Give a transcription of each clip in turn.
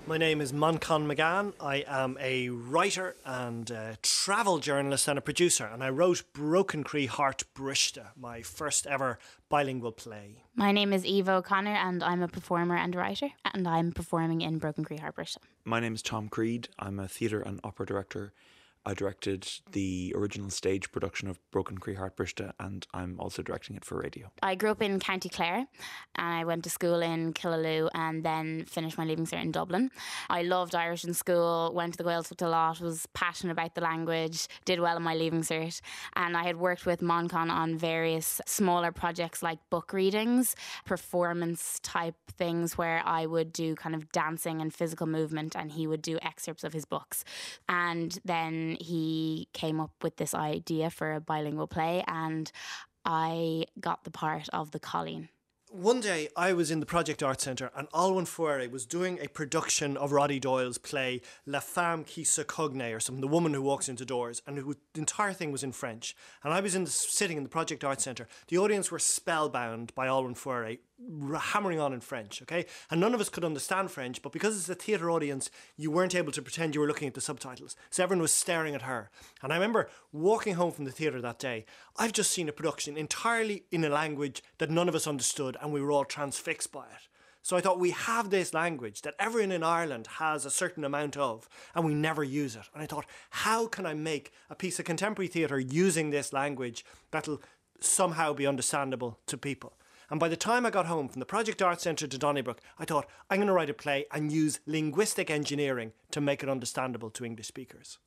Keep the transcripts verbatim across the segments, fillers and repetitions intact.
My name is Moncon McGann. I am a writer and a travel journalist and a producer, and I wrote Broken Cree Heart Brista, my first ever bilingual play. My name is Eva O'Connor and I'm a performer and writer, and I'm performing in Broken Cree Heart Brista. My name is Tom Creed. I'm a theatre and opera director. I directed the original stage production of Broken Cree Heart Brista, and I'm also directing it for radio. I grew up in County Clare and I went to school in Killaloe and then finished my Leaving Cert in Dublin. I loved Irish in school, went to the Gaeltacht a lot, was passionate about the language, did well in my Leaving Cert, and I had worked with Moncon on various smaller projects like book readings, performance type things where I would do kind of dancing and physical movement and he would do excerpts of his books. And then he came up with this idea for a bilingual play and I got the part of the Colleen. One day I was in the Project Art Centre and Alwyn Fuere was doing a production of Roddy Doyle's play La Femme qui se cogne or something, the woman who walks into doors, and it was, the entire thing was in French. And I was in the, sitting in the Project Art Centre. The audience were spellbound by Alwyn Fuere hammering on in French, okay? And none of us could understand French, but because it's a theatre audience, you weren't able to pretend you were looking at the subtitles. So everyone was staring at her. And I remember walking home from the theatre that day. I've just seen a production entirely in a language that none of us understood, and we were all transfixed by it. So I thought, we have this language that everyone in Ireland has a certain amount of, and we never use it. And I thought, how can I make a piece of contemporary theatre using this language that'll somehow be understandable to people? And by the time I got home from the Project Art Centre to Donnybrook, I thought, I'm going to write a play and use linguistic engineering to make it understandable to English speakers.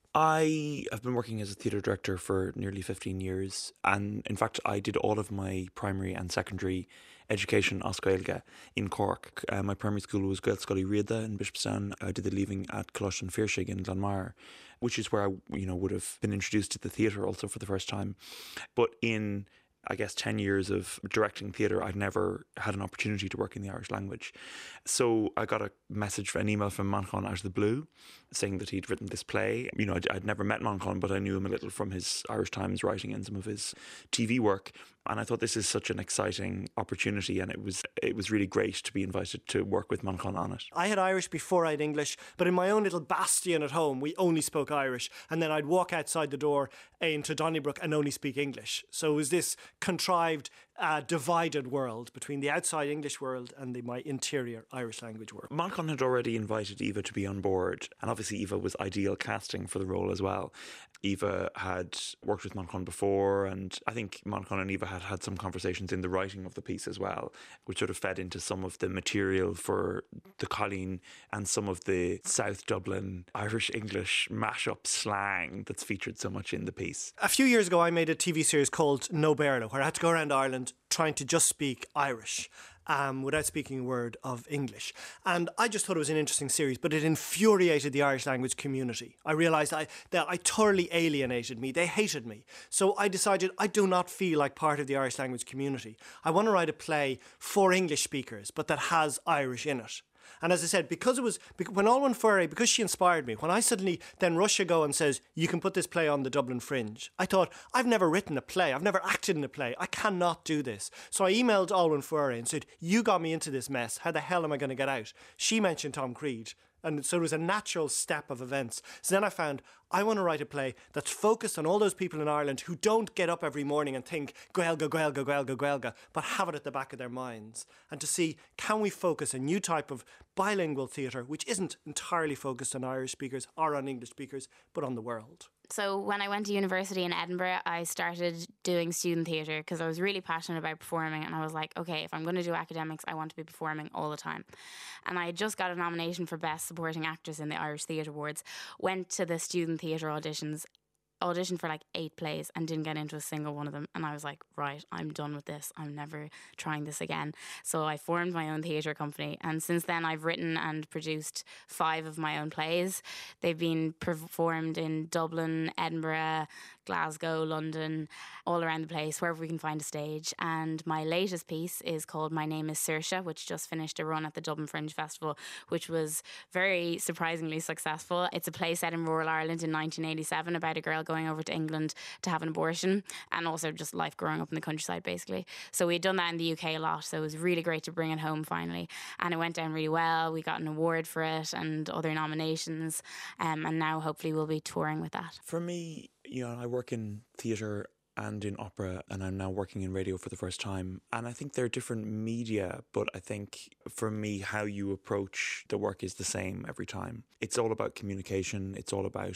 I have been working as a theatre director for nearly fifteen years, and in fact I did all of my primary and secondary education as Gaeilge in Cork. Uh, my primary school was Gael Scully Riada in Bishopstown. I did the leaving at Colosh and Fearshig in Glanmire, which is where I you know would have been introduced to the theatre also for the first time. But in I guess ten years of directing theatre, I'd never had an opportunity to work in the Irish language. So I got a message, an email from Moncon out of the blue saying that he'd written this play. You know, I'd, I'd never met Moncon, but I knew him a little from his Irish Times writing and some of his T V work. And I thought this is such an exciting opportunity, and it was it was really great to be invited to work with Moncon on it. I had Irish before I had English, but in my own little bastion at home, we only spoke Irish. And then I'd walk outside the door into Donnybrook and only speak English. So it was this contrived, uh, divided world between the outside English world and the, my interior Irish language world. Moncon had already invited Eva to be on board, and obviously Eva was ideal casting for the role as well. Eva had worked with Moncon before, and I think Moncon and Eva had had some conversations in the writing of the piece as well, which sort of fed into some of the material for the Colleen and some of the South Dublin Irish-English mashup slang that's featured so much in the piece. A few years ago I made a T V series called No Berlo, where I had to go around Ireland trying to just speak Irish. Um, without speaking a word of English. And I just thought it was an interesting series, but it infuriated the Irish language community. I realised I, that I thoroughly alienated me. They hated me. So I decided I do not feel like part of the Irish language community. I want to write a play for English speakers, but that has Irish in it. And as I said, because it was, when Alwyn Fuere, because she inspired me, when I suddenly, then Russia go and says, you can put this play on the Dublin Fringe, I thought, I've never written a play, I've never acted in a play, I cannot do this. So I emailed Alwyn Fuere and said, you got me into this mess, how the hell am I going to get out? She mentioned Tom Creed. And so it was a natural step of events. So then I found, I want to write a play that's focused on all those people in Ireland who don't get up every morning and think, Gaelga, Gaelga, Gaelga, Gaelga, but have it at the back of their minds. And to see, can we focus a new type of bilingual theatre, which isn't entirely focused on Irish speakers or on English speakers, but on the world. So when I went to university in Edinburgh, I started doing student theatre because I was really passionate about performing, and I was like, okay, if I'm going to do academics, I want to be performing all the time. And I just got a nomination for Best Supporting Actress in the Irish Theatre Awards, went to the student theatre auditions, auditioned for like eight plays and didn't get into a single one of them. And I was like, right, I'm done with this. I'm never trying this again. So I formed my own theatre company. And since then I've written and produced five of my own plays. They've been performed in Dublin, Edinburgh, Glasgow, London, all around the place, wherever we can find a stage. And my latest piece is called My Name is Saoirse, which just finished a run at the Dublin Fringe Festival, which was very surprisingly successful. It's a play set in rural Ireland in nineteen eighty-seven about a girl going going over to England to have an abortion, and also just life growing up in the countryside, basically. So we had done that in the U K a lot, so it was really great to bring it home finally. And it went down really well. We got an award for it and other nominations, um, and now hopefully we'll be touring with that. For me, you know, I work in theatre and in opera, and I'm now working in radio for the first time. And I think they're different media, but I think for me, how you approach the work is the same every time. It's all about communication. It's all about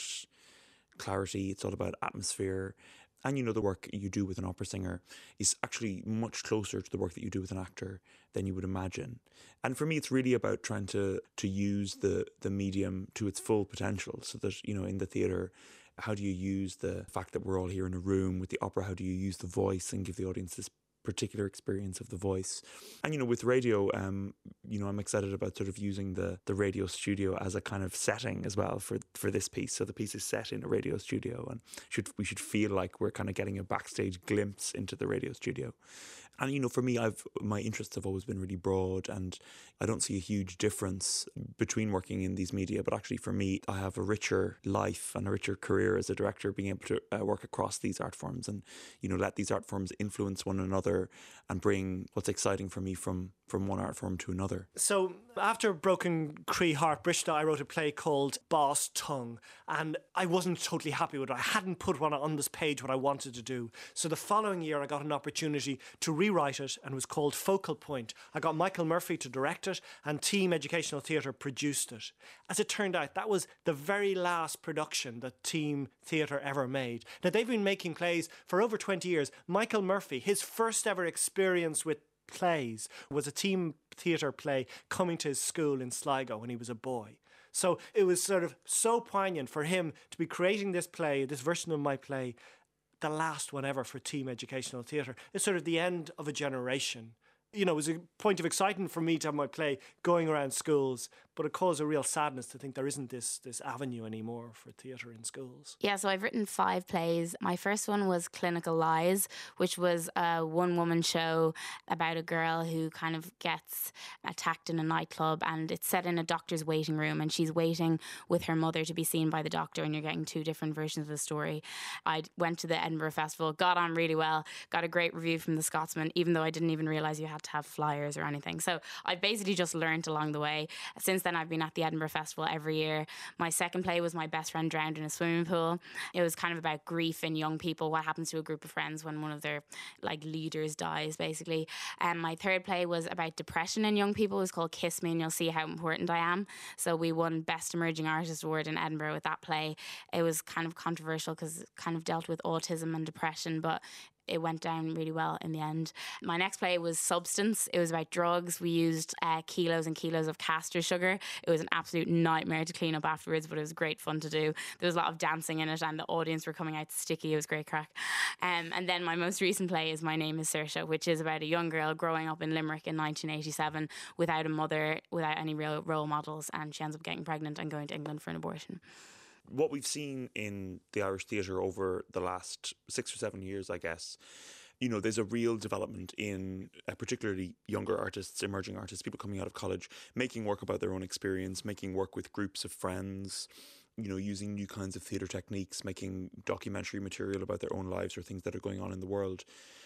clarity. It's all about atmosphere. And, you know, the work you do with an opera singer is actually much closer to the work that you do with an actor than you would imagine. And for me, it's really about trying to to use the, the medium to its full potential, so that, you know, in the theatre, how do you use the fact that we're all here in a room? With the opera, how do you use the voice and give the audience this particular experience of the voice? And, you know, with radio, um, you know, I'm excited about sort of using the the radio studio as a kind of setting as well for, for this piece. So the piece is set in a radio studio, and should we should feel like we're kind of getting a backstage glimpse into the radio studio. And, you know, for me, I've my interests have always been really broad, and I don't see a huge difference between working in these media. But actually, for me, I have a richer life and a richer career as a director, being able to uh, work across these art forms and, you know, let these art forms influence one another and bring what's exciting for me from from one art form to another. So after Broken Cree Heart Brista, I wrote a play called Boss Tongue, and I wasn't totally happy with it. I hadn't put one on this page what I wanted to do. So the following year I got an opportunity to rewrite it, and it was called Focal Point. I got Michael Murphy to direct it, and Team Educational Theatre produced it. As it turned out, that was the very last production that Team Theatre ever made. Now, they've been making plays for over twenty years. Michael Murphy, his first ever experience with plays was a team theatre play coming to his school in Sligo when he was a boy. So it was sort of so poignant for him to be creating this play, this version of my play, the last one ever for Team Educational Theatre. It's sort of the end of a generation. You know, it was a point of excitement for me to have my play going around schools, but it caused a real sadness to think there isn't this this avenue anymore for theatre in schools. Yeah, so I've written five plays. My first one was Clinical Lies, which was a one-woman show about a girl who kind of gets attacked in a nightclub, and it's set in a doctor's waiting room, and she's waiting with her mother to be seen by the doctor, and you're getting two different versions of the story. I went to the Edinburgh Festival, got on really well, got a great review from the Scotsman, even though I didn't even realise you had to have flyers or anything. So I basically just learned along the way. Since then, I've been at the Edinburgh Festival every year. My second play was My Best Friend Drowned in a Swimming Pool. It was kind of about grief in young people, what happens to a group of friends when one of their like leaders dies, basically. And my third play was about depression in young people. It was called Kiss Me and You'll See How Important I Am. So we won Best Emerging Artist Award in Edinburgh with that play. It was kind of controversial because it kind of dealt with autism and depression, but it went down really well in the end. My next play was Substance. It was about drugs. We used uh, kilos and kilos of castor sugar. It was an absolute nightmare to clean up afterwards, but it was great fun to do. There was a lot of dancing in it, and the audience were coming out sticky. It was great crack. Um, and then my most recent play is My Name is Saoirse, which is about a young girl growing up in Limerick in nineteen eighty-seven without a mother, without any real role models, and she ends up getting pregnant and going to England for an abortion. What we've seen in the Irish theatre over the last six or seven years, I guess, you know, there's a real development in uh, particularly younger artists, emerging artists, people coming out of college, making work about their own experience, making work with groups of friends, you know, using new kinds of theatre techniques, making documentary material about their own lives or things that are going on in the world.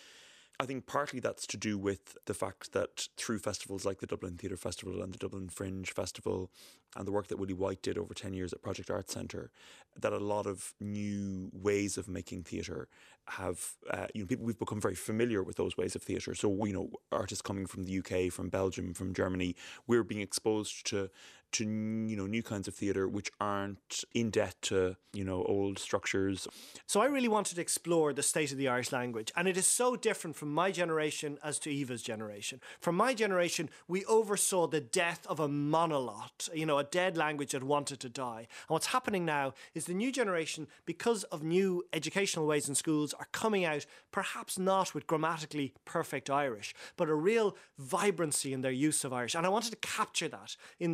I think partly that's to do with the fact that through festivals like the Dublin Theatre Festival and the Dublin Fringe Festival and the work that Willie White did over ten years at Project Arts Centre, that a lot of new ways of making theatre have, uh, you know, people, we've become very familiar with those ways of theatre. So, you know, artists coming from the U K, from Belgium, from Germany, we're being exposed to to, you know, new kinds of theatre which aren't in debt to, you know, old structures. So I really wanted to explore the state of the Irish language, and it is so different from my generation as to Eva's generation. From my generation, we oversaw the death of a monolot, you know, a dead language that wanted to die. And what's happening now is the new generation, because of new educational ways in schools, are coming out perhaps not with grammatically perfect Irish, but a real vibrancy in their use of Irish. And I wanted to capture that in the play.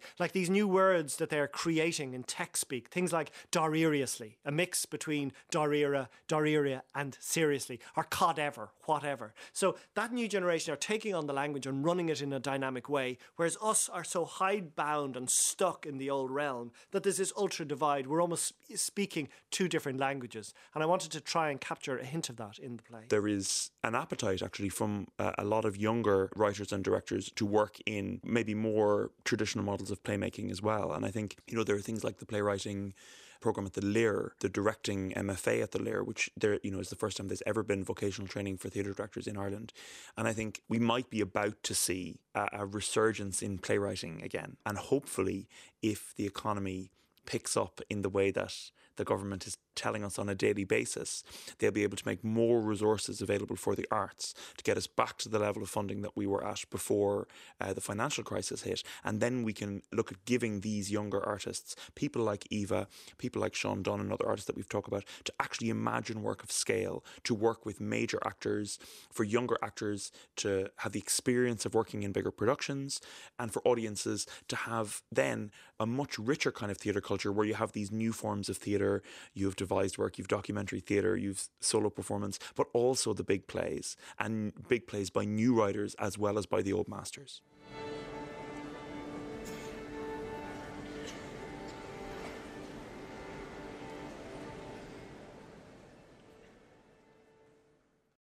Like these new words that they're creating in tech speak, things like doreriously, a mix between dorera, doreria and seriously, or codever, whatever. So that new generation are taking on the language and running it in a dynamic way, whereas us are so hidebound and stuck in the old realm that there's this ultra divide. We're almost speaking two different languages. And I wanted to try and capture a hint of that in the play. There is an appetite actually from uh, a lot of younger writers and directors to work in maybe more traditional models of playmaking as well. And I think, you know, there are things like the playwriting program at the Lear, the directing M F A at the Lear, which there, you know, is the first time there's ever been vocational training for theatre directors in Ireland. And I think we might be about to see a, a resurgence in playwriting again. And hopefully, if the economy picks up in the way that the government is telling us on a daily basis, they'll be able to make more resources available for the arts to get us back to the level of funding that we were at before uh, the financial crisis hit. And then we can look at giving these younger artists, people like Eva, people like Sean Dunn and other artists that we've talked about, to actually imagine work of scale, to work with major actors, for younger actors to have the experience of working in bigger productions, and for audiences to have then a much richer kind of theatre culture where you have these new forms of theatre. You have devised work, you've documentary theatre, you've solo performance, but also the big plays, and big plays by new writers as well as by the old masters.